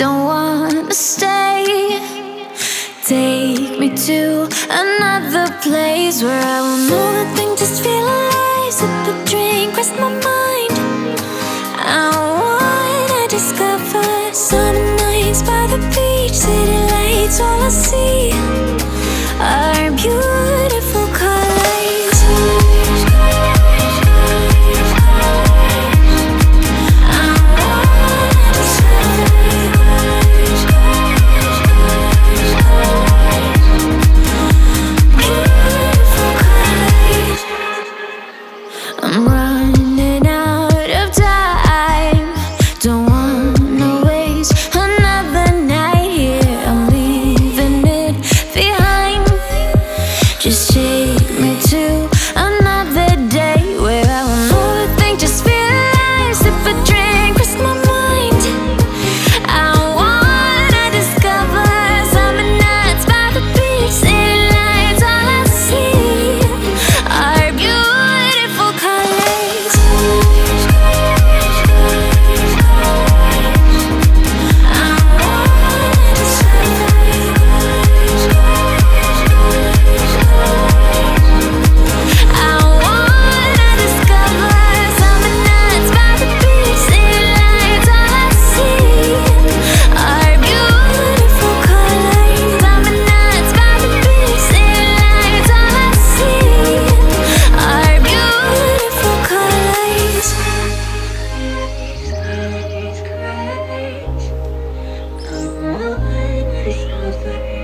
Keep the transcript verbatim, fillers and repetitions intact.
don't wanna stay. Take me to another place where I will know nothing, just feel alive. Sip a drink, rest my mind. I wanna discover summer nights by the beach, city lights, all I see are beautiful colors. I wanna discover beautiful colors. I'm running out of time, don't wanna waste another night here. I'm leaving it behind. Just take me to another day where I will never think, just feel alive. Sip a drink, rest my mind. I wanna discover summer nights by the beach, city lights, all I see are beautiful colors. I wanna discover I wanna discover summer nights by the beach, city lights, all I see are beautiful colors. Summer nights by the beach, city lights, all I see are beautiful colors. I wanna discover